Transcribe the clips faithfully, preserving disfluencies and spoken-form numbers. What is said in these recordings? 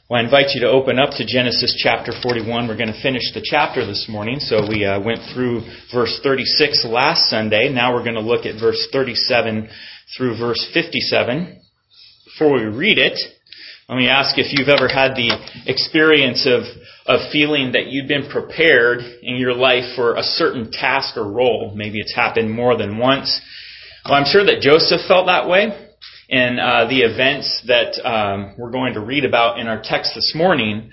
Well, I invite you to open up to Genesis chapter forty-one. We're going to finish the chapter this morning. So we uh, went through verse thirty-six last Sunday. Now we're going to look at verse thirty-seven through verse fifty-seven. Before we read it, let me ask if you've ever had the experience of, of feeling that you'd been prepared in your life for a certain task or role. Maybe it's happened more than once. Well, I'm sure that Joseph felt that way. In uh, the events that um, we're going to read about in our text this morning,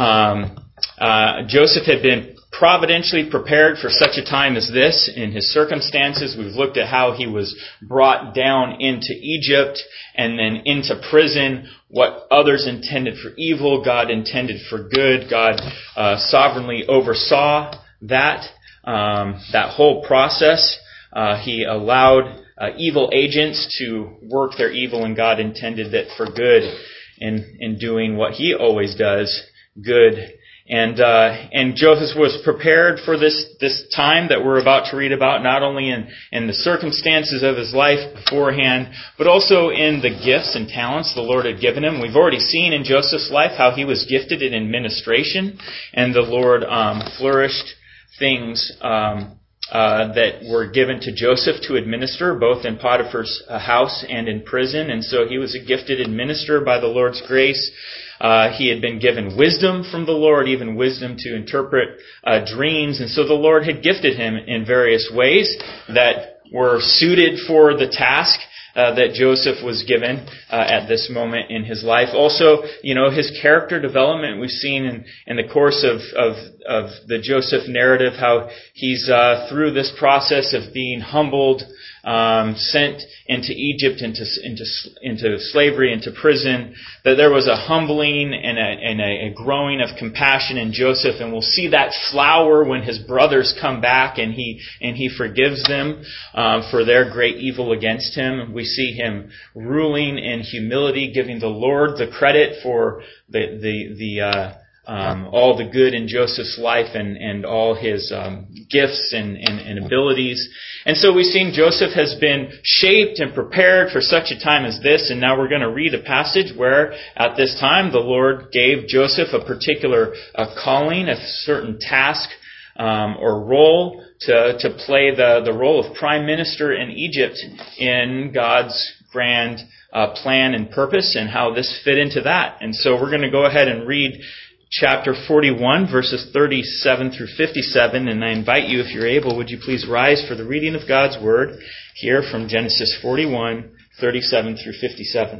um, uh, Joseph had been providentially prepared for such a time as this in his circumstances. We've looked at how he was brought down into Egypt and then into prison. What others intended for evil, God intended for good. God uh, sovereignly oversaw that, um, that whole process. Uh, he allowed Uh, evil agents to work their evil, and God intended that for good in, in doing what He always does, good. And uh, and Joseph was prepared for this this time that we're about to read about, not only in, in the circumstances of his life beforehand, but also in the gifts and talents the Lord had given him. We've already seen in Joseph's life how he was gifted in administration, and the Lord um, flourished things um Uh, that were given to Joseph to administer, both in Potiphar's uh, house and in prison. And so he was a gifted administrator by the Lord's grace. Uh, he had been given wisdom from the Lord, even wisdom to interpret uh, dreams. And so the Lord had gifted him in various ways that were suited for the task Uh, that Joseph was given uh, at this moment in his life. Also, you know, his character development we've seen in, in the course of, of, of the Joseph narrative, how he's uh, through this process of being humbled, um, sent into Egypt, into into into slavery, into prison, that there was a humbling and a, and a, a growing of compassion in Joseph, and we'll see that flower when his brothers come back and he and he forgives them um, for their great evil against him. We see him ruling in humility, giving the Lord the credit for the the the uh, um, all the good in Joseph's life and and all his um, gifts and, and and abilities. And so we've seen Joseph has been shaped and prepared for such a time as this. And now we're going to read a passage where at this time the Lord gave Joseph a particular uh, calling, a certain task um, or role to to play the the role of prime minister in Egypt in God's grand uh, plan and purpose, and how this fit into that. And so we're going to go ahead and read chapter forty-one, verses thirty-seven through fifty-seven, and I invite you, if you're able, would you please rise for the reading of God's Word here from Genesis forty-one, thirty-seven through fifty-seven.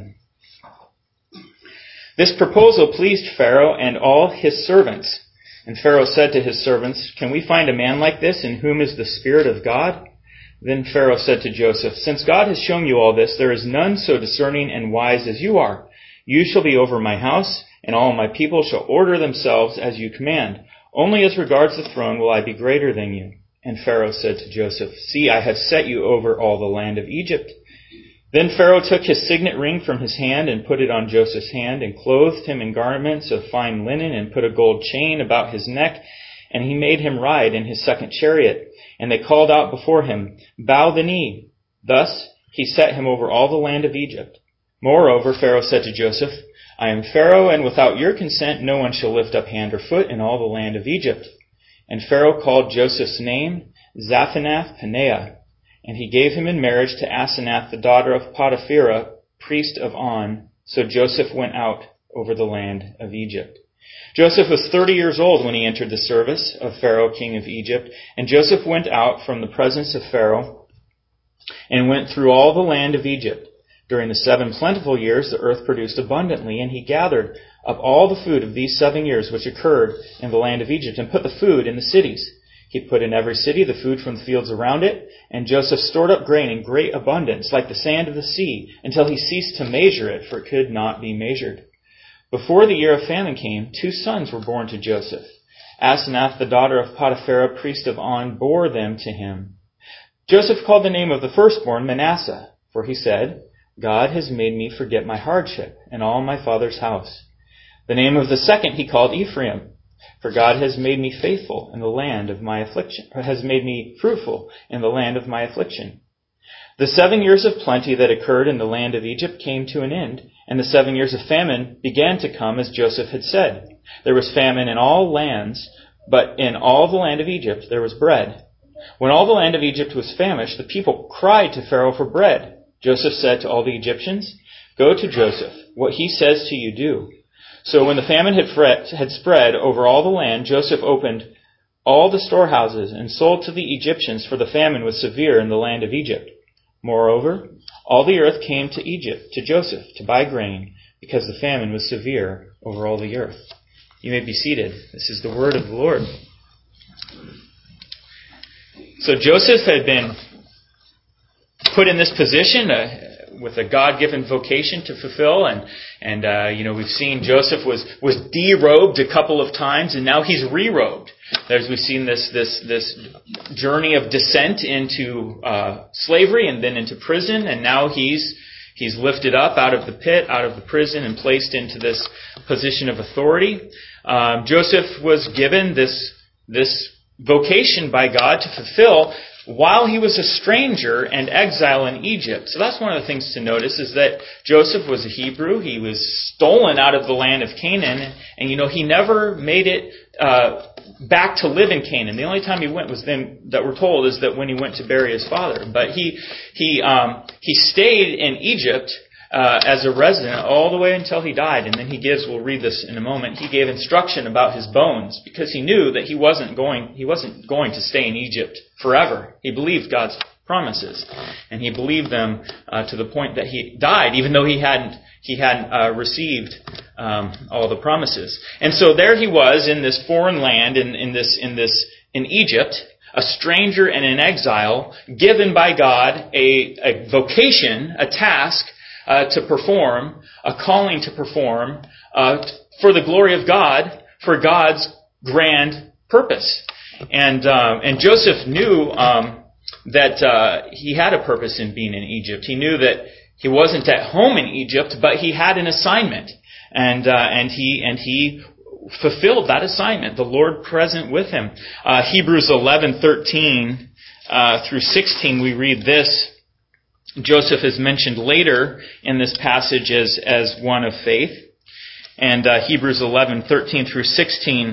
This proposal pleased Pharaoh and all his servants. And Pharaoh said to his servants, "Can we find a man like this in whom is the Spirit of God?" Then Pharaoh said to Joseph, "Since God has shown you all this, there is none so discerning and wise as you are. You shall be over my house, and all my people shall order themselves as you command. Only as regards the throne will I be greater than you." And Pharaoh said to Joseph, "See, I have set you over all the land of Egypt." Then Pharaoh took his signet ring from his hand and put it on Joseph's hand, and clothed him in garments of fine linen, and put a gold chain about his neck, and he made him ride in his second chariot. And they called out before him, "Bow the knee." Thus he set him over all the land of Egypt. Moreover, Pharaoh said to Joseph, "I am Pharaoh, and without your consent no one shall lift up hand or foot in all the land of Egypt." And Pharaoh called Joseph's name Zaphenath-Paneah, and he gave him in marriage to Asenath, the daughter of Potipherah, priest of On. So Joseph went out over the land of Egypt. Joseph was thirty years old when he entered the service of Pharaoh, king of Egypt. And Joseph went out from the presence of Pharaoh and went through all the land of Egypt. During the seven plentiful years, the earth produced abundantly, and he gathered up all the food of these seven years which occurred in the land of Egypt, and put the food in the cities. He put in every city the food from the fields around it, and Joseph stored up grain in great abundance, like the sand of the sea, until he ceased to measure it, for it could not be measured. Before the year of famine came, two sons were born to Joseph. Asenath, the daughter of Potipherah, priest of On, bore them to him. Joseph called the name of the firstborn Manasseh, for he said, "God has made me forget my hardship and all my father's house." The name of the second he called Ephraim, for God has made me faithful in the land of my affliction, or has made me fruitful in the land of my affliction. The seven years of plenty that occurred in the land of Egypt came to an end, and the seven years of famine began to come as Joseph had said. There was famine in all lands, but in all the land of Egypt there was bread. When all the land of Egypt was famished, the people cried to Pharaoh for bread. Joseph said to all the Egyptians, "Go to Joseph. What he says to you do." So when the famine had, fret, had spread over all the land, Joseph opened all the storehouses and sold to the Egyptians, for the famine was severe in the land of Egypt. Moreover, all the earth came to Egypt, to Joseph, to buy grain, because the famine was severe over all the earth. You may be seated. This is the word of the Lord. So Joseph had been put in this position uh, with a God-given vocation to fulfill, and and uh, you know we've seen Joseph was was derobed a couple of times, and now he's re-robed. As we've seen this this this journey of descent into uh, slavery and then into prison, and now he's he's lifted up out of the pit, out of the prison, and placed into this position of authority. Um, Joseph was given this this vocation by God to fulfill while he was a stranger and exile in Egypt. So that's one of the things to notice, is that Joseph was a Hebrew. He was stolen out of the land of Canaan, and you know he never made it uh, back to live in Canaan. The only time he went was then, that we're told, is that when he went to bury his father. But he he um, he stayed in Egypt Uh, as a resident all the way until he died. And then he gives, we'll read this in a moment, he gave instruction about his bones, because he knew that he wasn't going, he wasn't going to stay in Egypt forever. He believed God's promises, and he believed them uh, to the point that he died, even though he hadn't he hadn't uh, received um, all the promises. And so there he was in this foreign land, in, in this in this in Egypt, a stranger and an exile, given by God a, a vocation, a task Uh, to perform, a calling to perform uh, for the glory of God, for God's grand purpose. And um, and Joseph knew um, that uh, he had a purpose in being in Egypt. He knew that he wasn't at home in Egypt, but he had an assignment, and uh, and he and he fulfilled that assignment. The Lord present with him. Uh, Hebrews eleven thirteen uh, through sixteen, we read this. Joseph is mentioned later in this passage as, as one of faith. And uh, Hebrews eleven thirteen through sixteen,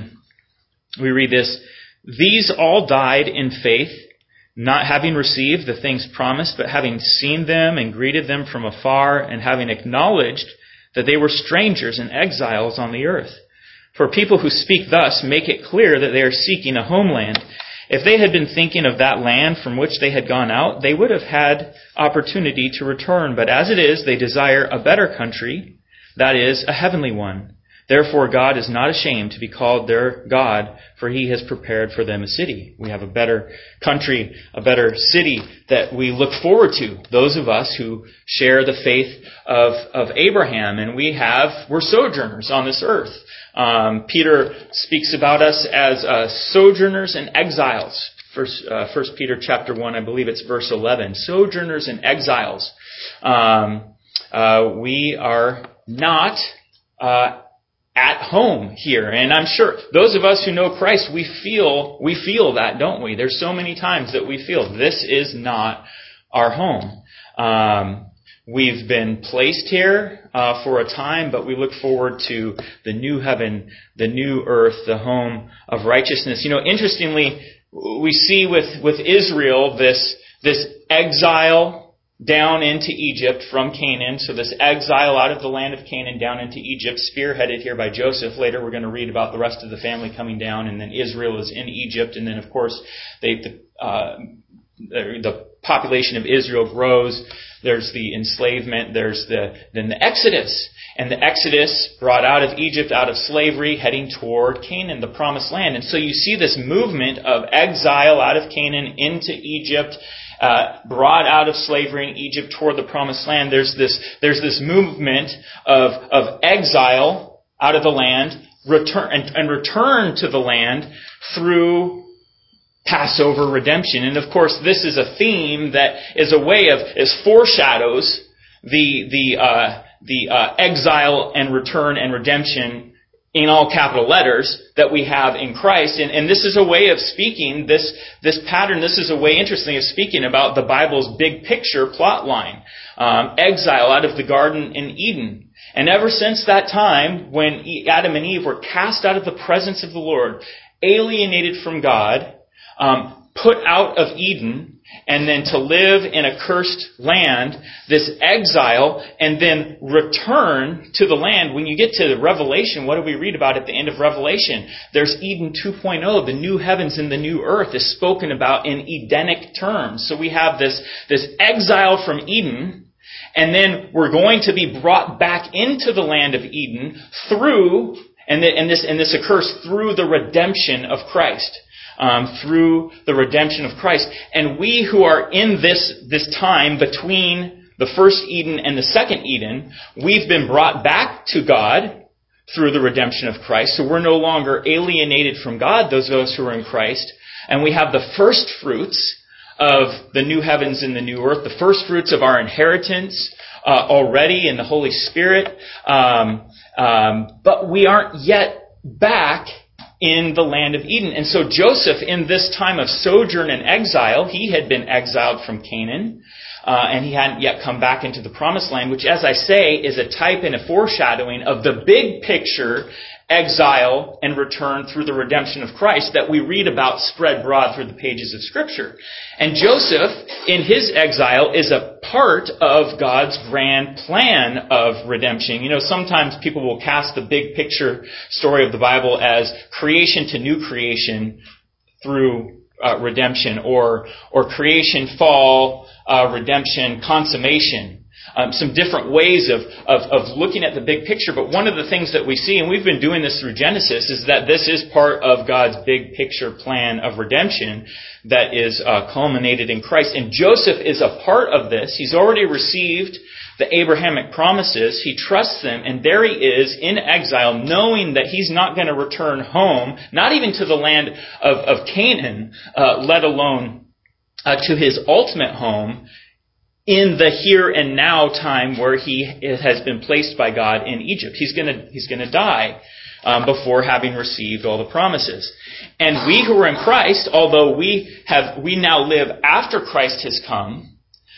we read this: "These all died in faith, not having received the things promised, but having seen them and greeted them from afar, and having acknowledged that they were strangers and exiles on the earth. For people who speak thus make it clear that they are seeking a homeland. If they had been thinking of that land from which they had gone out, they would have had opportunity to return. But as it is, they desire a better country, that is, a heavenly one. Therefore, God is not ashamed to be called their God, for He has prepared for them a city." We have a better country, a better city that we look forward to, those of us who share the faith of, of Abraham. And we have, we're sojourners on this earth. Um, Peter speaks about us as uh, sojourners and exiles. First, uh, First Peter chapter one, I believe it's verse eleven. Sojourners and exiles. Um, uh, we are not uh, at home here, and I'm sure those of us who know Christ, we feel we feel that, don't we? There's so many times that we feel this is not our home. Um, We've been placed here uh, for a time, but we look forward to the new heaven, the new earth, the home of righteousness. You know, interestingly, we see with, with Israel this, this exile down into Egypt from Canaan. So this exile out of the land of Canaan down into Egypt, spearheaded here by Joseph. Later we're going to read about the rest of the family coming down, and then Israel is in Egypt. And then, of course, they, the, uh, the population of Israel grows. There's the enslavement. There's the then the Exodus. And the Exodus brought out of Egypt, out of slavery, heading toward Canaan, the promised land. And so you see this movement of exile out of Canaan into Egypt, uh, brought out of slavery in Egypt toward the promised land. There's this there's this movement of of exile out of the land, return and, and return to the land through Passover redemption. And of course, this is a theme that is a way of, is foreshadows the, the, uh, the, uh, exile and return and redemption in all capital letters, that we have in Christ. And, and this is a way of speaking, this, this pattern, this is a way, interesting, of speaking about the Bible's big picture plot line. Um, exile out of the Garden in Eden. And ever since that time, when Adam and Eve were cast out of the presence of the Lord, alienated from God, um, put out of Eden, and then to live in a cursed land, this exile, and then return to the land. When you get to the Revelation, what do we read about at the end of Revelation? There's Eden two point oh, the new heavens and the new earth is spoken about in Edenic terms. So we have this, this exile from Eden, and then we're going to be brought back into the land of Eden through, and, the, and this and this occurs through the redemption of Christ. Um, through the redemption of Christ. And we who are in this, this time between the first Eden and the second Eden, we've been brought back to God through the redemption of Christ. So we're no longer alienated from God, those of us who are in Christ. And we have the first fruits of the new heavens and the new earth, the first fruits of our inheritance uh, already in the Holy Spirit. Um, um, but we aren't yet back in the land of Eden. And so Joseph, in this time of sojourn and exile, he had been exiled from Canaan, uh, and he hadn't yet come back into the promised land, which, as I say, is a type and a foreshadowing of the big picture exile and return through the redemption of Christ that we read about spread broad through the pages of Scripture. And Joseph, in his exile, is a part of God's grand plan of redemption. You know, sometimes people will cast the big picture story of the Bible as creation to new creation through uh, redemption, or or creation, fall, uh, redemption, consummation. Um, some different ways of, of, of looking at the big picture. But one of the things that we see, and we've been doing this through Genesis, is that this is part of God's big picture plan of redemption that is uh, culminated in Christ. And Joseph is a part of this. He's already received the Abrahamic promises. He trusts them, and there he is in exile, knowing that he's not going to return home, not even to the land of, of Canaan, uh, let alone uh, to his ultimate home, in the here and now time where he has been placed by God in Egypt. He's gonna, he's gonna die um, before having received all the promises. And we who are in Christ, although we have, we now live after Christ has come,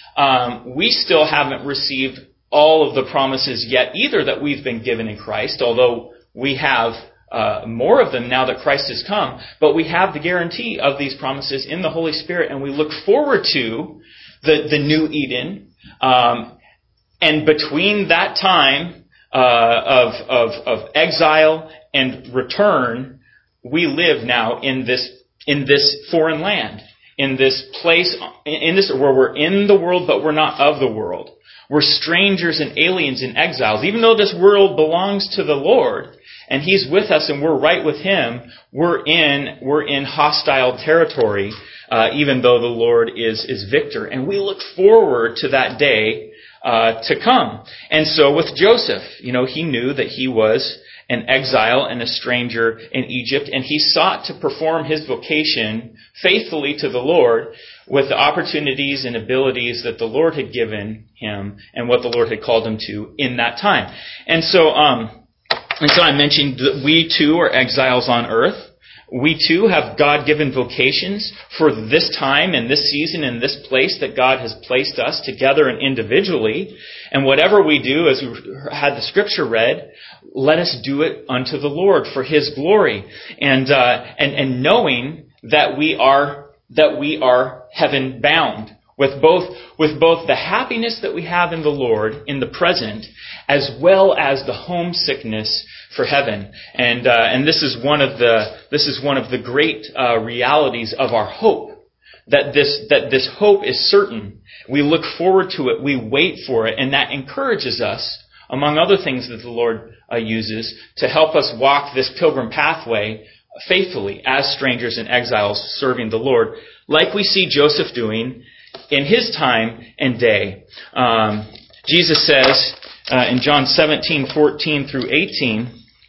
um, we still haven't received all of the promises yet either that we've been given in Christ, although we have Uh, more of them now that Christ has come. But we have the guarantee of these promises in the Holy Spirit, and we look forward to the, the new Eden. Um, and between that time uh, of, of, of exile and return, we live now in this in this foreign land, in this place, in this where we're in the world, but we're not of the world. We're strangers and aliens and exiles. Even though this world belongs to the Lord, and He's with us, and we're right with Him, we're in we're in hostile territory, uh, even though the Lord is is victor. And we look forward to that day uh, to come. And so with Joseph, you know, he knew that he was an exile and a stranger in Egypt, and he sought to perform his vocation faithfully to the Lord with the opportunities and abilities that the Lord had given him and what the Lord had called him to in that time. And so, um, And so I mentioned that we too are exiles on earth. We too have God-given vocations for this time and this season and this place that God has placed us together and individually. And whatever we do, as we had the scripture read, let us do it unto the Lord for His glory. And uh, and and knowing that we are that we are heaven bound. With both, with both the happiness that we have in the Lord in the present, as well as the homesickness for heaven, and uh, and this is one of the this is one of the great uh, realities of our hope. That this that this hope is certain. We look forward to it. We wait for it, and that encourages us, among other things that the Lord uh, uses, to help us walk this pilgrim pathway faithfully as strangers and exiles, serving the Lord, like we see Joseph doing in his time and day. Um, Jesus says uh, in John seventeen, fourteen through eighteen,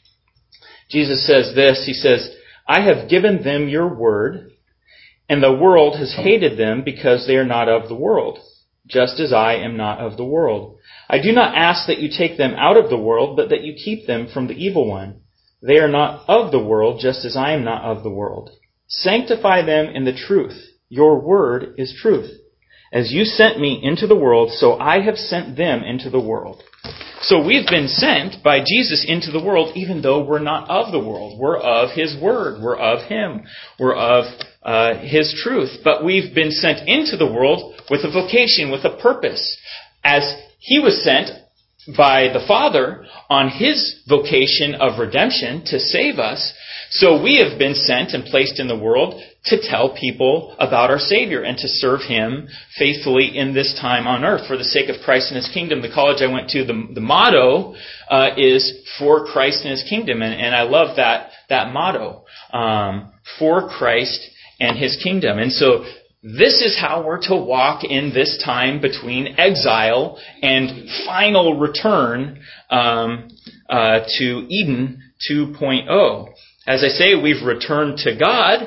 Jesus says this, He says, I have given them your word, and the world has hated them because they are not of the world, just as I am not of the world. I do not ask that you take them out of the world, but that you keep them from the evil one. They are not of the world, just as I am not of the world. Sanctify them in the truth. Your word is truth. As you sent me into the world, so I have sent them into the world. So we've been sent by Jesus into the world, even though we're not of the world. We're of His word. We're of Him. We're of uh, His truth. But we've been sent into the world with a vocation, with a purpose. As He was sent by the Father on His vocation of redemption to save us, so we have been sent and placed in the world to tell people about our Savior and to serve Him faithfully in this time on earth for the sake of Christ and His kingdom. The college I went to, the, the motto uh, is for Christ and His kingdom, and, and I love that that motto, um, for Christ and His kingdom. And so this is how we're to walk in this time between exile and final return um, uh, to Eden two point oh. As I say, we've returned to God.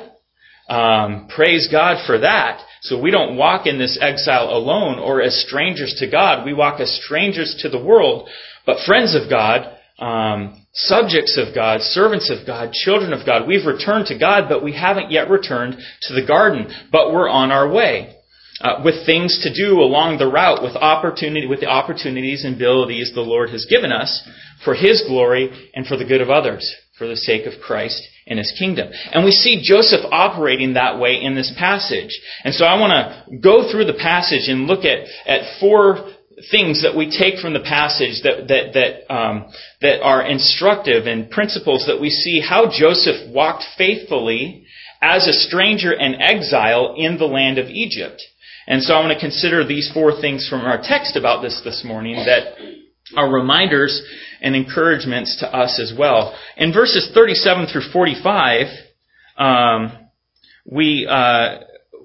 Um, praise God for that. So we don't walk in this exile alone or as strangers to God. We walk as strangers to the world, but friends of God, um, subjects of God, servants of God, children of God. We've returned to God, but we haven't yet returned to the garden. But we're on our way. Uh, with things to do along the route, with opportunity, with the opportunities and abilities the Lord has given us for His glory and for the good of others, for the sake of Christ and His kingdom. And we see Joseph operating that way in this passage. And so I want to go through the passage and look at, at four things that we take from the passage that that that um, that are instructive and principles that we see how Joseph walked faithfully as a stranger and exile in the land of Egypt. And so I want to consider these four things from our text about this this morning that are reminders and encouragements to us as well. In verses thirty-seven through forty-five, um, we uh,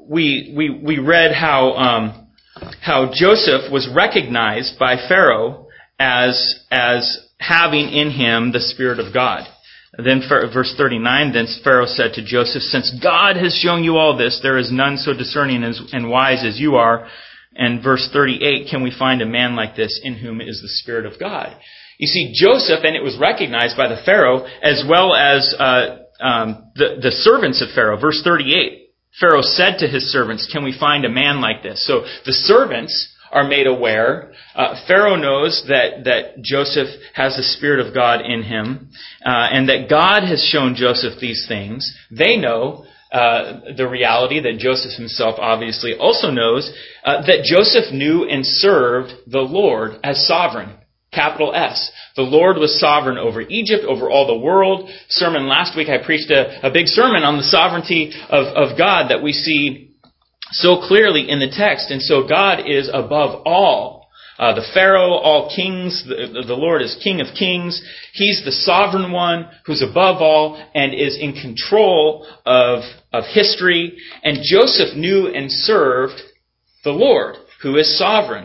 we we we read how um, how Joseph was recognized by Pharaoh as as having in him the Spirit of God. Then verse thirty-nine, then Pharaoh said to Joseph, since God has shown you all this, there is none so discerning and wise as you are. And verse thirty-eight, can we find a man like this in whom is the Spirit of God? You see, Joseph, and it was recognized by the Pharaoh, as well as uh, um, the, the servants of Pharaoh. Verse thirty-eight, Pharaoh said to his servants, can we find a man like this? So the servants are made aware. Uh, Pharaoh knows that, that Joseph has the Spirit of God in him, uh, and that God has shown Joseph these things. They know uh, the reality that Joseph himself obviously also knows, uh, that Joseph knew and served the Lord as sovereign. Capital S. The Lord was sovereign over Egypt, over all the world. Sermon last week, I preached a, a big sermon on the sovereignty of, of God that we see so clearly in the text. And so God is above all. Uh, the Pharaoh, all kings, the, the Lord is King of kings. He's the sovereign one who's above all and is in control of, of history. And Joseph knew and served the Lord, who is sovereign.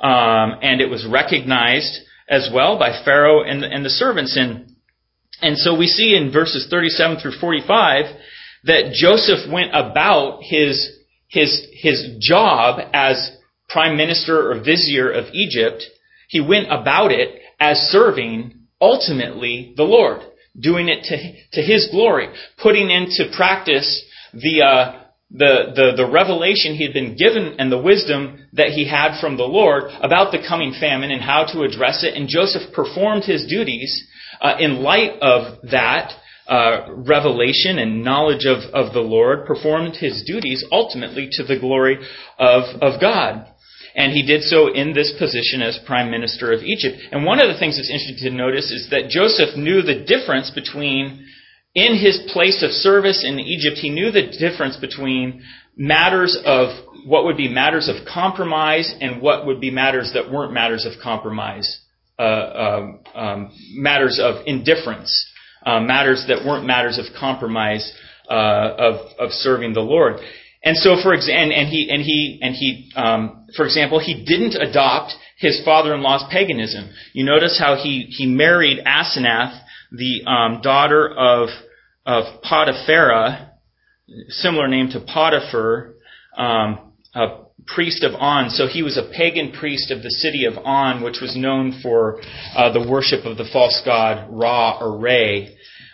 Um, and it was recognized as well by Pharaoh and the, and the servants. And, and so we see in verses thirty-seven through forty-five that Joseph went about his His his job as prime minister or vizier of Egypt. He went about it as serving ultimately the Lord, doing it to to His glory, putting into practice the uh, the the the revelation he had been given and the wisdom that he had from the Lord about the coming famine and how to address it. And Joseph performed his duties uh, in light of that. Uh, revelation and knowledge of, of the Lord, performed his duties ultimately to the glory of, of God. And he did so in this position as Prime Minister of Egypt. And one of the things that's interesting to notice is that Joseph knew the difference between, in his place of service in Egypt, he knew the difference between matters of, what would be matters of compromise and what would be matters that weren't matters of compromise, uh, um, um, matters of indifference. Uh, matters that weren't matters of compromise uh, of of serving the Lord, and so for example, and, and he and he and he, um, for example, he didn't adopt his father-in-law's paganism. You notice how he he married Asenath, the um, daughter of of Potiphera, similar name to Potiphar, um, a priest of On. So he was a pagan priest of the city of On, which was known for uh, the worship of the false god Ra or Re.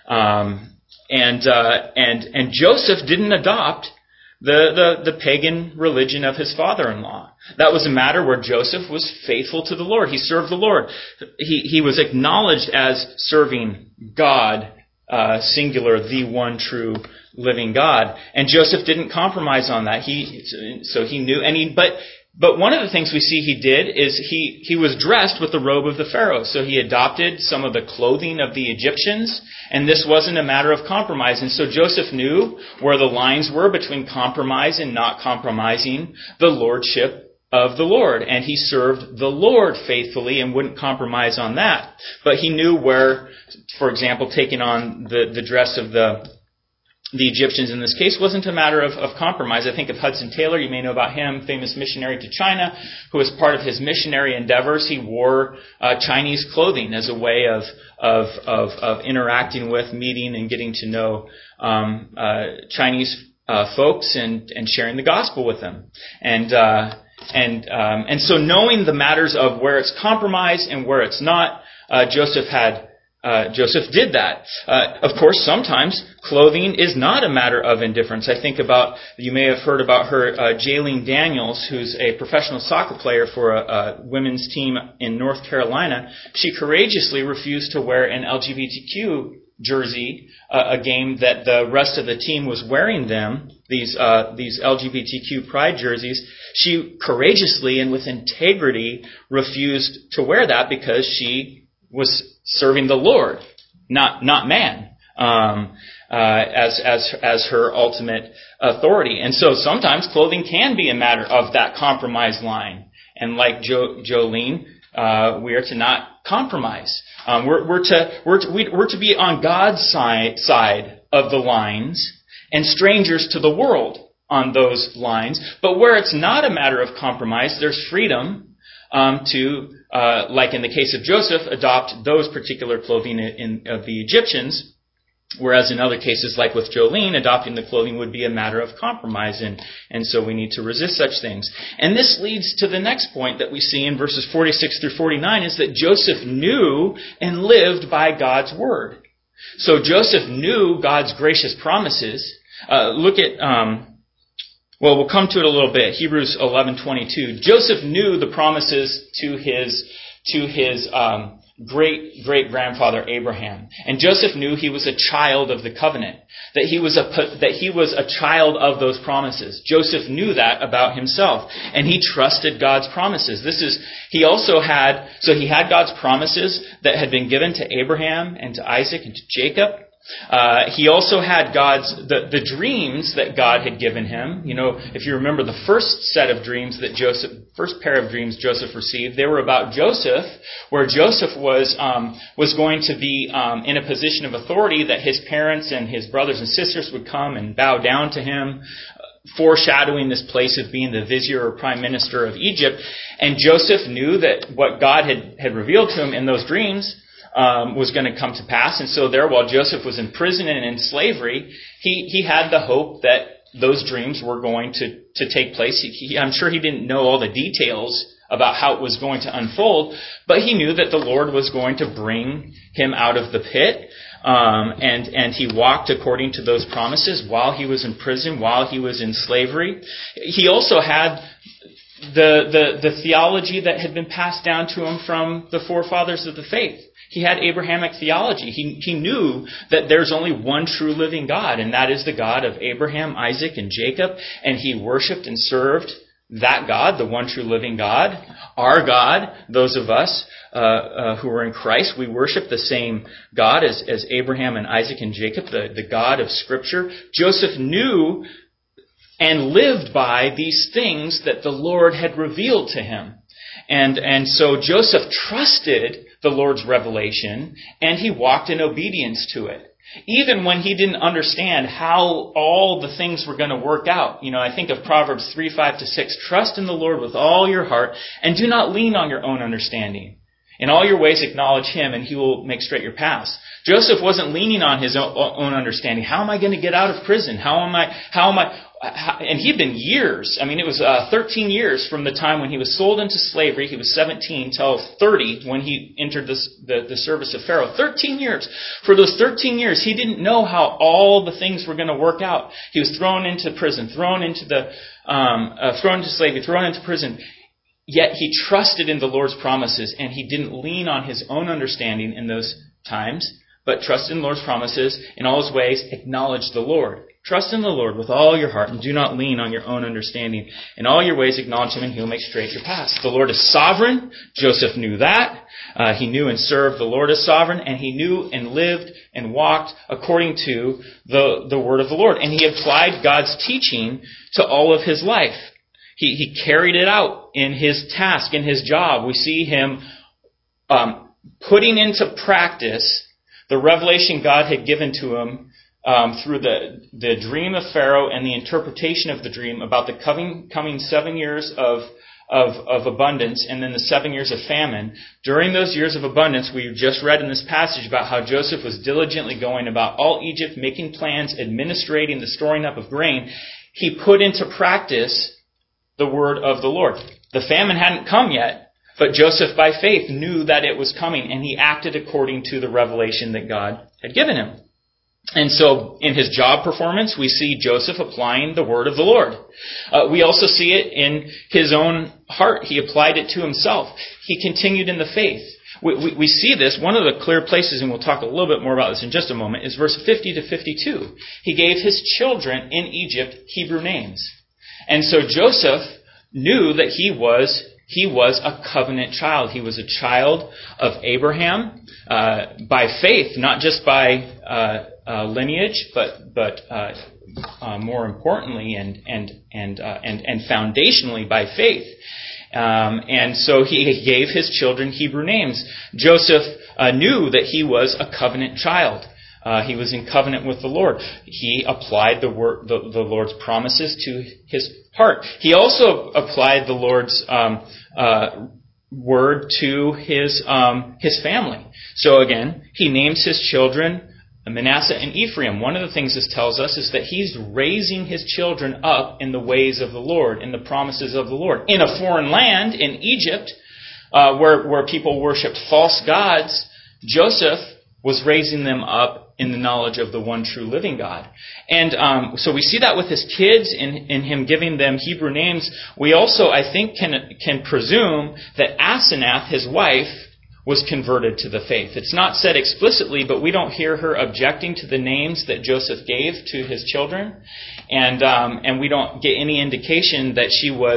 Um, and uh, and and Joseph didn't adopt the, the the pagan religion of his father-in-law. That was a matter where Joseph was faithful to the Lord. He served the Lord. He he was acknowledged as serving God, uh, singular, the one true living God. And Joseph didn't compromise on that. He so he knew, and he but. But one of the things we see he did is he, he was dressed with the robe of the Pharaoh. So he adopted some of the clothing of the Egyptians, and this wasn't a matter of compromise. And so Joseph knew where the lines were between compromise and not compromising the lordship of the Lord. And he served the Lord faithfully and wouldn't compromise on that. But he knew where, for example, taking on the, the dress of the The Egyptians in this case wasn't a matter of, of compromise. I think of Hudson Taylor. You may know about him, famous missionary to China, who as part of his missionary endeavors, he wore uh, Chinese clothing as a way of of, of of interacting with, meeting, and getting to know um, uh, Chinese uh, folks and, and sharing the gospel with them. And uh, and um, and so knowing the matters of where it's compromised and where it's not, uh, Joseph had. Uh, Joseph did that. Uh, of course, sometimes clothing is not a matter of indifference. I think about, you may have heard about her, uh, Jaylene Daniels, who's a professional soccer player for a, a women's team in North Carolina. She courageously refused to wear an L G B T Q jersey, uh, a game that the rest of the team was wearing them, these uh, these L G B T Q pride jerseys. She courageously and with integrity refused to wear that because she was serving the Lord, not not man, um, uh, as as as her ultimate authority. And so sometimes clothing can be a matter of that compromise line. And like jo- Jolene, uh, we are to not compromise. Um, we're, we're to we're to, we're to be on God's side side of the lines, and strangers to the world on those lines. But where it's not a matter of compromise, there's freedom um, to. Uh, like in the case of Joseph, adopt those particular clothing in, in, of the Egyptians, whereas in other cases, like with Jolene, adopting the clothing would be a matter of compromise, and, and so we need to resist such things. And this leads to the next point that we see in verses forty-six through forty-nine, is that Joseph knew and lived by God's word. So Joseph knew God's gracious promises. Uh, look at... Um, Well, we'll come to it a little bit. Hebrews eleven twenty-two. Joseph knew the promises to his to his um, great great grandfather Abraham, and Joseph knew he was a child of the covenant. That he was a that he was a child of those promises. Joseph knew that about himself, and he trusted God's promises. This is he also had so he had God's promises that had been given to Abraham and to Isaac and to Jacob. Uh, he also had God's, the, the dreams that God had given him. You know, if you remember the first set of dreams that Joseph, first pair of dreams Joseph received, they were about Joseph, where Joseph was, um, was going to be, um, in a position of authority, that his parents and his brothers and sisters would come and bow down to him, foreshadowing this place of being the vizier or prime minister of Egypt. And Joseph knew that what God had, had revealed to him in those dreams Um, was going to come to pass. And so there, while Joseph was in prison and in slavery, he, he had the hope that those dreams were going to, to take place. He, he, I'm sure he didn't know all the details about how it was going to unfold, but he knew that the Lord was going to bring him out of the pit. Um, and, and he walked according to those promises while he was in prison, while he was in slavery. He also had the, the, the theology that had been passed down to him from the forefathers of the faith. He had Abrahamic theology. He, he knew that there's only one true living God, and that is the God of Abraham, Isaac, and Jacob. And he worshipped and served that God, the one true living God. Our God, those of us uh, uh, who are in Christ, we worship the same God as, as Abraham and Isaac and Jacob, the, the God of Scripture. Joseph knew and lived by these things that the Lord had revealed to him. And, and so Joseph trusted the Lord's revelation, and he walked in obedience to it. Even when he didn't understand how all the things were going to work out. You know, I think of Proverbs three, five to six. Trust in the Lord with all your heart, and do not lean on your own understanding. In all your ways acknowledge Him, and He will make straight your paths. Joseph wasn't leaning on his own understanding. How am I going to get out of prison? How am I, how am I, and he'd been years. I mean, it was uh, thirteen years from the time when he was sold into slavery. He was seventeen till thirty when he entered this, the, the service of Pharaoh. thirteen years. For those thirteen years, he didn't know how all the things were going to work out. He was thrown into prison, thrown into the, um, uh, thrown into slavery, thrown into prison. Yet he trusted in the Lord's promises, and he didn't lean on his own understanding in those times, but trusted in the Lord's promises. In all his ways, acknowledge the Lord. Trust in the Lord with all your heart, and do not lean on your own understanding. In all your ways, acknowledge Him, and He will make straight your paths. The Lord is sovereign. Joseph knew that. Uh, he knew and served the Lord as sovereign, and he knew and lived and walked according to the, the word of the Lord. And he applied God's teaching to all of his life. He, he carried it out in his task, in his job. We see him um, putting into practice the revelation God had given to him Um, through the, the dream of Pharaoh and the interpretation of the dream about the coming, coming seven years of, of, of abundance and then the seven years of famine. During those years of abundance, we just read in this passage about how Joseph was diligently going about all Egypt, making plans, administrating the storing up of grain. He put into practice the word of the Lord. The famine hadn't come yet, but Joseph by faith knew that it was coming, and he acted according to the revelation that God had given him. And so in his job performance, we see Joseph applying the word of the Lord. Uh, we also see it in his own heart. He applied it to himself. He continued in the faith. We, we, we see this. One of the clear places, and we'll talk a little bit more about this in just a moment, is verse fifty to fifty-two. He gave his children in Egypt Hebrew names. And so Joseph knew that he was He was a covenant child. He was a child of Abraham uh, by faith, not just by uh, uh, lineage, but but uh, uh, more importantly and and and uh, and and foundationally by faith. Um, and so he gave his children Hebrew names. Joseph uh, knew that he was a covenant child. Uh, he was in covenant with the Lord. He applied the, word, the, the Lord's promises to his heart. He also applied the Lord's um, uh, word to his um, his family. So again, he names his children Manasseh and Ephraim. One of the things this tells us is that he's raising his children up in the ways of the Lord, in the promises of the Lord. In a foreign land, in Egypt, uh, where, where people worshipped false gods, Joseph was raising them up in the knowledge of the one true living God. And um, so we see that with his kids, in, in him giving them Hebrew names. We also, I think, can can presume that Asenath, his wife, was converted to the faith. It's not said explicitly, but we don't hear her objecting to the names that Joseph gave to his children. And um, and we don't get any indication that she was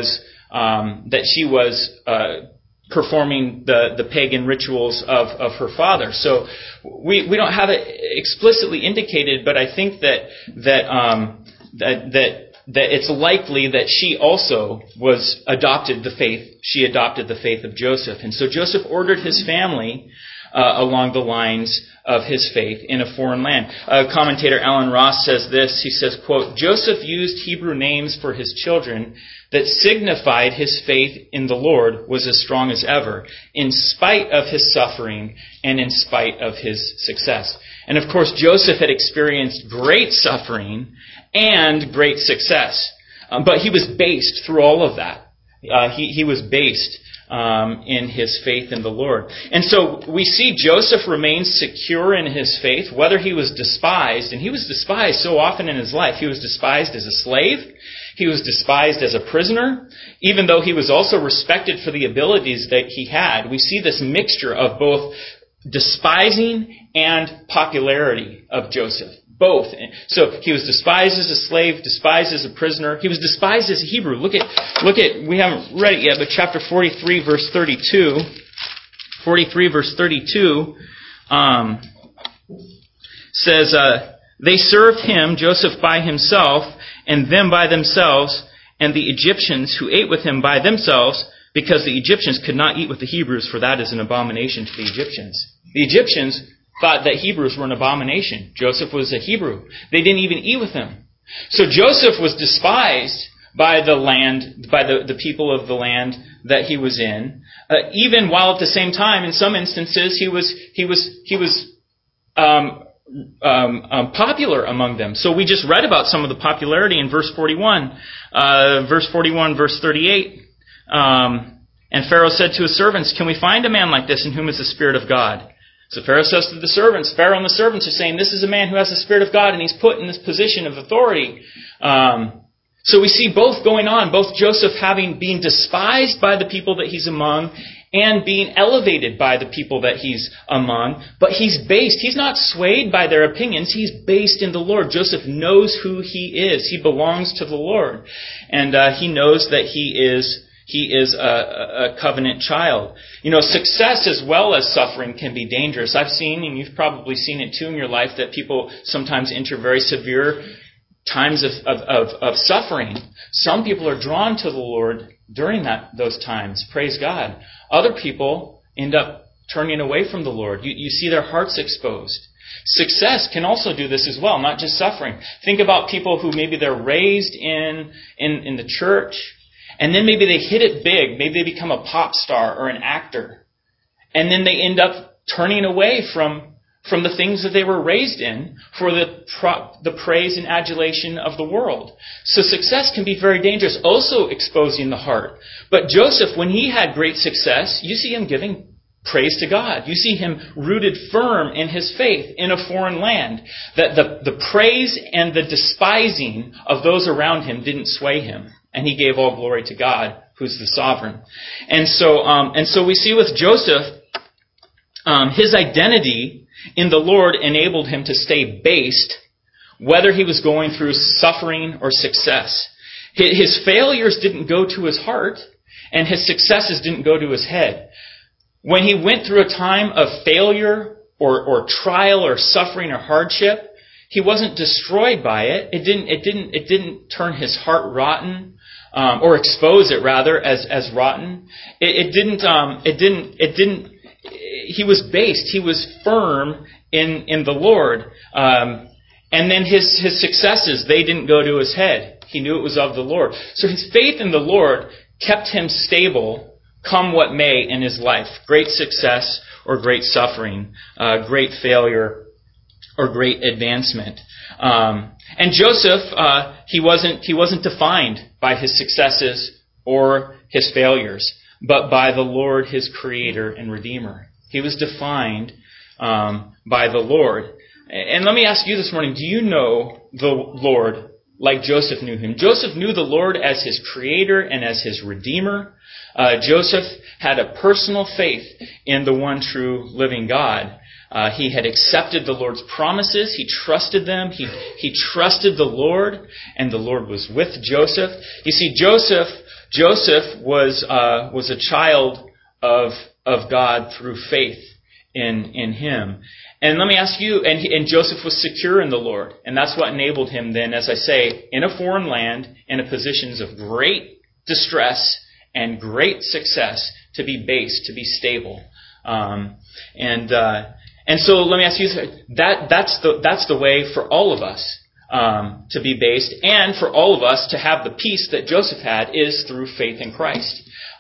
um, that she was uh, performing the, the pagan rituals of, of her father. So we, we don't have it explicitly indicated, but I think that that um, that that that it's likely that she also was adopted the faith. She adopted the faith of Joseph, and so Joseph ordered his family uh, along the lines of his faith in a foreign land. Uh, commentator Alan Ross says this. He says, quote, Joseph used Hebrew names for his children that signified his faith in the Lord was as strong as ever, in spite of his suffering and in spite of his success. And of course, Joseph had experienced great suffering and great success. Um, but he was based through all of that. Uh, he, he was based um, in his faith in the Lord. And so we see Joseph remains secure in his faith, whether he was despised. And he was despised so often in his life. He was despised as a slave. He was despised as a prisoner, even though he was also respected for the abilities that he had. We see this mixture of both despising and popularity of Joseph. Both. So he was despised as a slave, despised as a prisoner. He was despised as a Hebrew. Look at, look at, we haven't read it yet, but chapter forty-three, verse thirty-two. forty-three, verse thirty-two, um, says, uh, they served him, Joseph, by himself, and them by themselves, and the Egyptians who ate with him by themselves, because the Egyptians could not eat with the Hebrews, for that is an abomination to the Egyptians. The Egyptians thought that Hebrews were an abomination. Joseph was a Hebrew. They didn't even eat with him. So Joseph was despised by the land, by the, the people of the land that he was in, uh, even while at the same time, in some instances, he was he was he was um, um, um, popular among them. So we just read about some of the popularity in verse forty-one. Uh, verse forty-one, verse thirty-eight. Um, and Pharaoh said to his servants, "Can we find a man like this in whom is the Spirit of God?" So Pharaoh says to the servants, Pharaoh and the servants are saying, this is a man who has the Spirit of God, and he's put in this position of authority. Um, so we see both going on, both Joseph having been despised by the people that he's among, and being elevated by the people that he's among. But he's based, he's not swayed by their opinions, he's based in the Lord. Joseph knows who he is. He belongs to the Lord. And uh, he knows that he is He is a, a covenant child. You know, success as well as suffering can be dangerous. I've seen, and you've probably seen it too in your life, that people sometimes enter very severe times of, of, of, of suffering. Some people are drawn to the Lord during that those times. Praise God. Other people end up turning away from the Lord. You, you see their hearts exposed. Success can also do this as well, not just suffering. Think about people who maybe they're raised in in, in the church, and then maybe they hit it big. Maybe they become a pop star or an actor. And then they end up turning away from, from the things that they were raised in for the, pro, the praise and adulation of the world. So success can be very dangerous, also exposing the heart. But Joseph, when he had great success, you see him giving praise to God. You see him rooted firm in his faith in a foreign land. That the, the praise and the despising of those around him didn't sway him. And he gave all glory to God, who's the sovereign. And so, um, and so we see with Joseph, um, his identity in the Lord enabled him to stay based, whether he was going through suffering or success. His failures didn't go to his heart, and his successes didn't go to his head. When he went through a time of failure or, or trial or suffering or hardship, he wasn't destroyed by it. It didn't. It didn't. It didn't turn his heart rotten. Um, or expose it rather as as rotten. It, it didn't. Um, it didn't. It didn't. He was based. He was firm in in the Lord. Um, and then his his successes, they didn't go to his head. He knew it was of the Lord. So his faith in the Lord kept him stable, come what may in his life. Great success or great suffering, uh, great failure or great advancement. Um, and Joseph, uh, he wasn't he wasn't defined by his successes or his failures, but by the Lord, his Creator and Redeemer. He was defined um, by the Lord. And let me ask you this morning: do you know the Lord like Joseph knew him? Joseph knew the Lord as his Creator and as his Redeemer. Uh, Joseph had a personal faith in the one true living God. Uh, he had accepted the Lord's promises. He trusted them. He he trusted the Lord, and the Lord was with Joseph. You see, Joseph Joseph was uh, was a child of of God through faith in in Him. And let me ask you, and he, and Joseph was secure in the Lord, and that's what enabled him then, as I say, in a foreign land, in a positions of great distress and great success, to be based, to be stable, um, and. Uh, And so let me ask you, that that's the that's the way for all of us um, to be based, and for all of us to have the peace that Joseph had is through faith in Christ.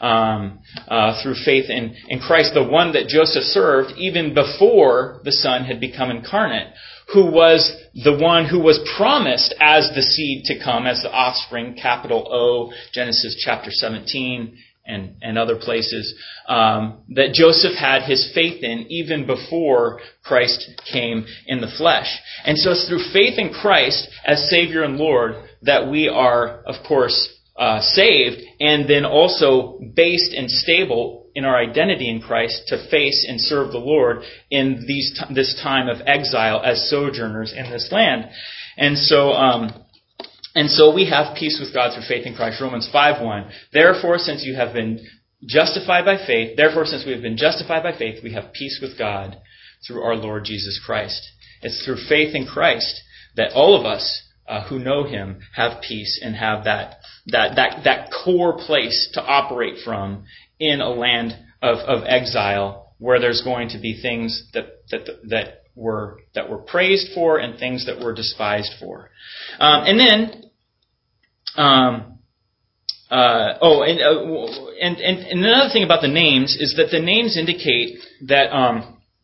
Um, uh, through faith in, in Christ, the one that Joseph served even before the Son had become incarnate, who was the one who was promised as the seed to come, as the offspring, capital O, Genesis chapter seventeen, and, and other places, um, that Joseph had his faith in even before Christ came in the flesh. And so it's through faith in Christ as Savior and Lord that we are, of course, uh, saved, and then also based and stable in our identity in Christ to face and serve the Lord in these t- this time of exile as sojourners in this land. And so... Um, And so we have peace with God through faith in Christ. Romans five one. Therefore, since you have been justified by faith, therefore, since we have been justified by faith, we have peace with God through our Lord Jesus Christ. It's through faith in Christ that all of us uh, who know Him have peace and have that that that that core place to operate from in a land of, of exile, where there's going to be things that that that were that were praised for and things that were despised for. Um, and then. Um, uh, oh, and, uh, and and and another thing about the names is that the names indicate that um,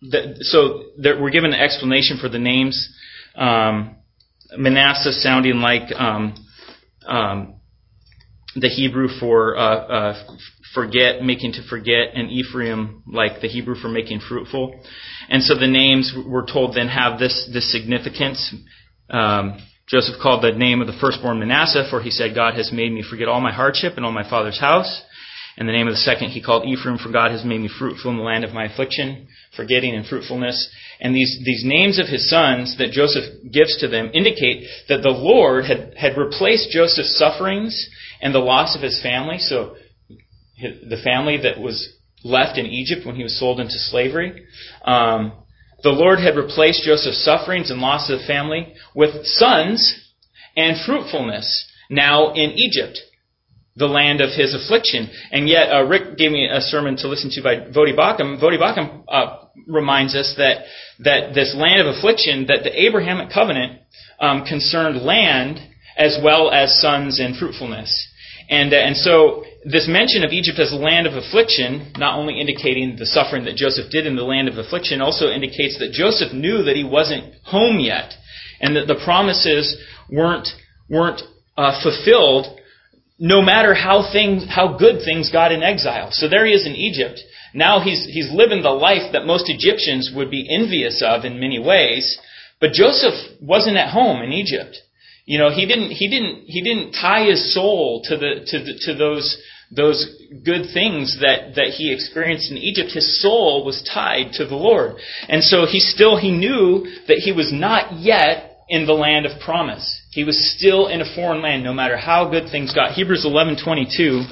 the, so there, we're given an explanation for the names. Um, Manasseh sounding like um, um, the Hebrew for uh, uh, forget, making to forget, and Ephraim like the Hebrew for making fruitful. And so the names, we're told, then have this, this significance. Um, Joseph called the name of the firstborn Manasseh, for he said, God has made me forget all my hardship and all my father's house. And the name of the second he called Ephraim, for God has made me fruitful in the land of my affliction, forgetting and fruitfulness. And these, these names of his sons that Joseph gives to them indicate that the Lord had, had replaced Joseph's sufferings and the loss of his family. So the family that was left in Egypt when he was sold into slavery. Um, the Lord had replaced Joseph's sufferings and loss of the family with sons and fruitfulness now in Egypt, the land of his affliction. And yet, uh, Rick gave me a sermon to listen to by Vodi Bakum. Vodi Bakum uh, reminds us that that this land of affliction, that the Abrahamic covenant um, concerned land as well as sons and fruitfulness. And uh, and so this mention of Egypt as a land of affliction, not only indicating the suffering that Joseph did in the land of affliction, also indicates that Joseph knew that he wasn't home yet, and that the promises weren't weren't uh, fulfilled, no matter how things, how good things got in exile. So there he is in Egypt. Now he's he's living the life that most Egyptians would be envious of in many ways. But Joseph wasn't at home in Egypt. You know, he didn't he didn't he didn't tie his soul to the to the, to those those good things that, that he experienced in Egypt. His soul was tied to the Lord. And so he still he knew that he was not yet in the land of promise. He was still in a foreign land, no matter how good things got. Hebrews eleven twenty-two.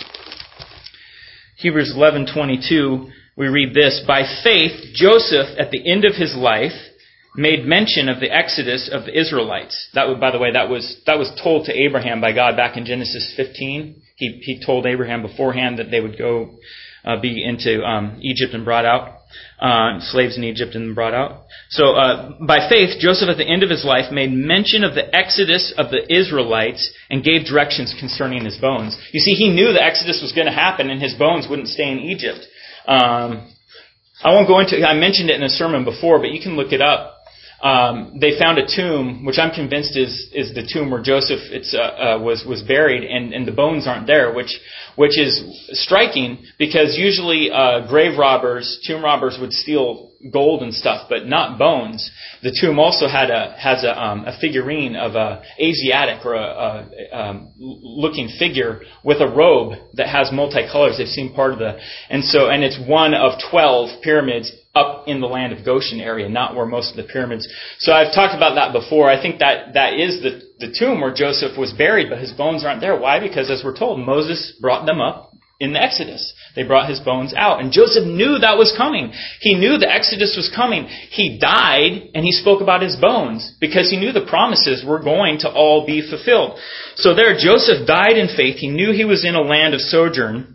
Hebrews eleven twenty-two, we read this: By faith, Joseph, at the end of his life, made mention of the exodus of the Israelites. That was, by the way, that was that was told to Abraham by God back in Genesis fifteen. He he told Abraham beforehand that they would go uh, be into um, Egypt and brought out. Uh, slaves in Egypt and brought out. So uh, by faith, Joseph at the end of his life made mention of the exodus of the Israelites and gave directions concerning his bones. You see, he knew the exodus was going to happen and his bones wouldn't stay in Egypt. Um, I won't go into, I mentioned it in a sermon before, but you can look it up. Um, they found a tomb, which I'm convinced is is the tomb where Joseph it's, uh, uh, was was buried, and, and the bones aren't there, which which is striking because usually uh, grave robbers, tomb robbers would steal gold and stuff, but not bones. The tomb also had a has a, um, a figurine of a Asiatic or a, a um, looking figure with a robe that has multicolors. They've seen part of the and so and it's one of twelve pyramids up in the land of Goshen area, not where most of the pyramids. So I've talked about that before. I think that that is the, the tomb where Joseph was buried, but his bones aren't there. Why? Because as we're told, Moses brought them up in the Exodus. They brought his bones out. And Joseph knew that was coming. He knew the Exodus was coming. He died and he spoke about his bones because he knew the promises were going to all be fulfilled. So there, Joseph died in faith. He knew he was in a land of sojourn.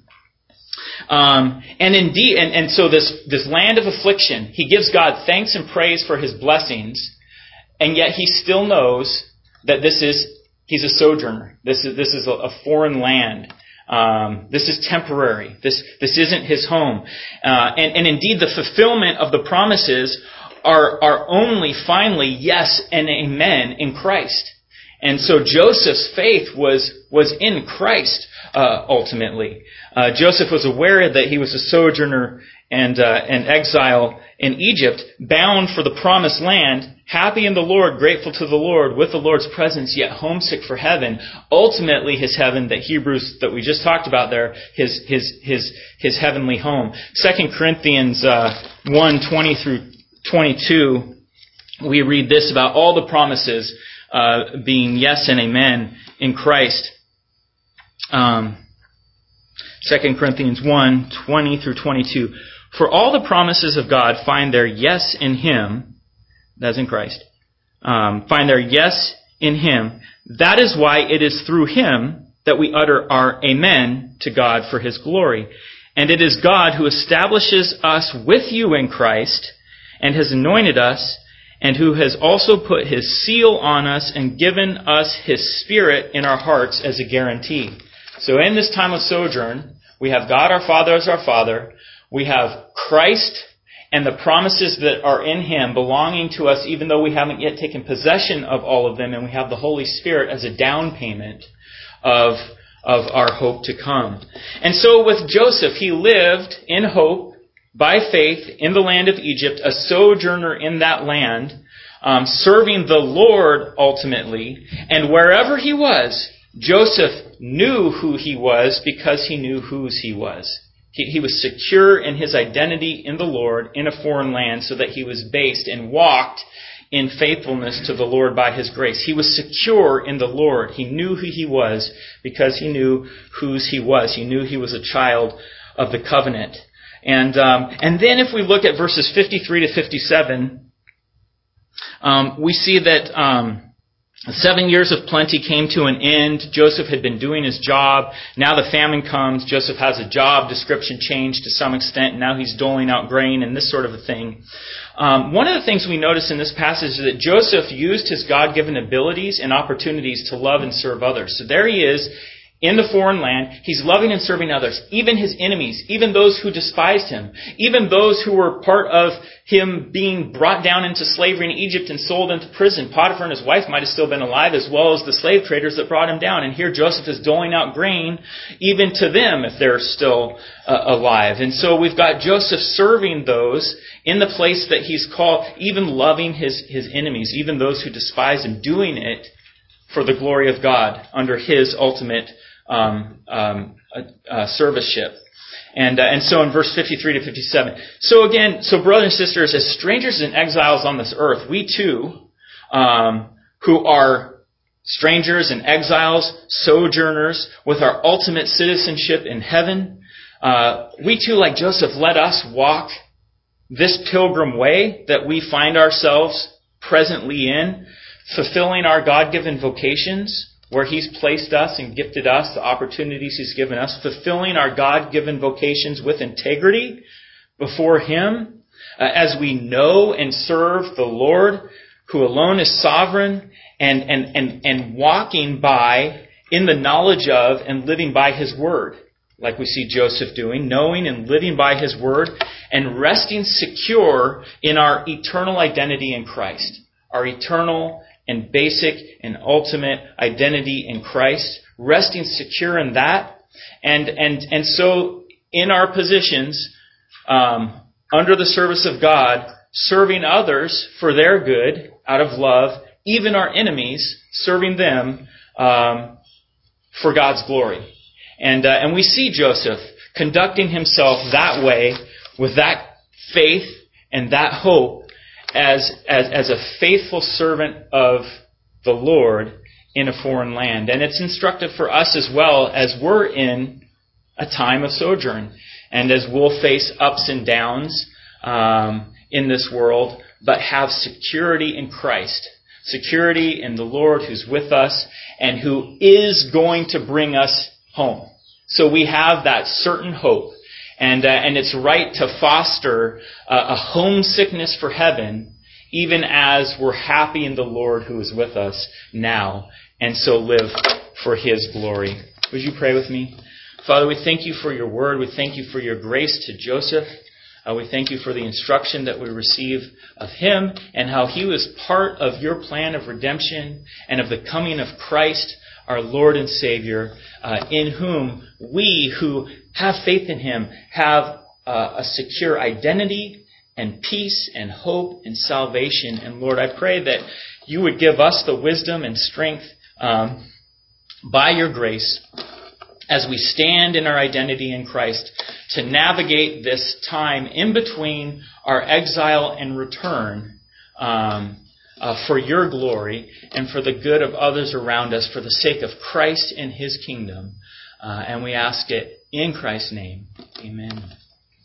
Um, and indeed, and, and so this, this land of affliction, he gives God thanks and praise for his blessings, and yet he still knows that this is, he's a sojourner. This is, this is a, a foreign land. Um, this is temporary. This, this isn't his home. Uh, and, and indeed the fulfillment of the promises are, are only finally yes and amen in Christ. And so Joseph's faith was, was in Christ, uh, ultimately. Uh, Joseph was aware that he was a sojourner and, uh, an exile in Egypt, bound for the promised land, happy in the Lord, grateful to the Lord, with the Lord's presence, yet homesick for heaven. Ultimately, his heaven that Hebrews, that we just talked about there, his, his, his, his heavenly home. Second Corinthians, uh, one, twenty through twenty-two, we read this about all the promises, uh, being yes and amen in Christ. Um, Second Corinthians one, twenty through twenty-two. For all the promises of God find their yes in Him, that's in Christ, um, find their yes in Him. That is why it is through Him that we utter our amen to God for His glory. And it is God who establishes us with you in Christ and has anointed us, and who has also put His seal on us and given us His Spirit in our hearts as a guarantee. So in this time of sojourn, we have God our Father as our Father. We have Christ and the promises that are in Him belonging to us, even though we haven't yet taken possession of all of them, and we have the Holy Spirit as a down payment of, of our hope to come. And so with Joseph, he lived in hope, by faith, in the land of Egypt, a sojourner in that land, um, serving the Lord ultimately. And wherever he was, Joseph knew who he was because he knew whose he was. He, he was secure in his identity in the Lord in a foreign land, so that he was based and walked in faithfulness to the Lord by His grace. He was secure in the Lord. He knew who he was because he knew whose he was. He knew he was a child of the covenant. And um, and then if we look at verses fifty-three to fifty-seven, um, we see that um, seven years of plenty came to an end. Joseph had been doing his job. Now the famine comes. Joseph has a job description changed to some extent. Now he's doling out grain and this sort of a thing. Um, one of the things we notice in this passage is that Joseph used his God-given abilities and opportunities to love and serve others. So there he is in the foreign land. He's loving and serving others, even his enemies, even those who despised him, even those who were part of him being brought down into slavery in Egypt and sold into prison. Potiphar and his wife might have still been alive, as well as the slave traders that brought him down. And here Joseph is doling out grain even to them if they're still uh, alive. And so we've got Joseph serving those in the place that he's called, even loving his, his enemies, even those who despise him, doing it for the glory of God under his ultimate um, um, uh, uh, serviceship. And uh, and so in verse fifty-three to fifty-seven. So again, so brothers and sisters, as strangers and exiles on this earth, we too, um, who are strangers and exiles, sojourners, with our ultimate citizenship in heaven, uh, we too, like Joseph, let us walk this pilgrim way that we find ourselves presently in, fulfilling our God-given vocations, where He's placed us and gifted us, the opportunities He's given us, fulfilling our God-given vocations with integrity before Him, uh, as we know and serve the Lord, who alone is sovereign, and, and, and, and walking by, in the knowledge of, and living by His Word, like we see Joseph doing, knowing and living by His Word, and resting secure in our eternal identity in Christ. Our eternal and basic and ultimate identity in Christ, resting secure in that, and and and so in our positions, um, under the service of God, serving others for their good out of love, even our enemies, serving them um, for God's glory. And uh, and we see Joseph conducting himself that way, with that faith and that hope, As, as as a faithful servant of the Lord in a foreign land. And it's instructive for us as well, as we're in a time of sojourn, and as we'll face ups and downs um, in this world, but have security in Christ. Security in the Lord who's with us and who is going to bring us home. So we have that certain hope. And uh, and it's right to foster uh, a homesickness for heaven, even as we're happy in the Lord who is with us now, and so live for His glory. Would you pray with me? Father, we thank You for Your word. We thank You for Your grace to Joseph. Uh, we thank You for the instruction that we receive of him, and how he was part of Your plan of redemption and of the coming of Christ, our Lord and Savior, uh, in whom we who have faith in Him have uh, a secure identity and peace and hope and salvation. And Lord, I pray that You would give us the wisdom and strength um, by Your grace, as we stand in our identity in Christ, to navigate this time in between our exile and return, um, Uh, for Your glory and for the good of others around us, for the sake of Christ and His kingdom. Uh, and we ask it in Christ's name. Amen.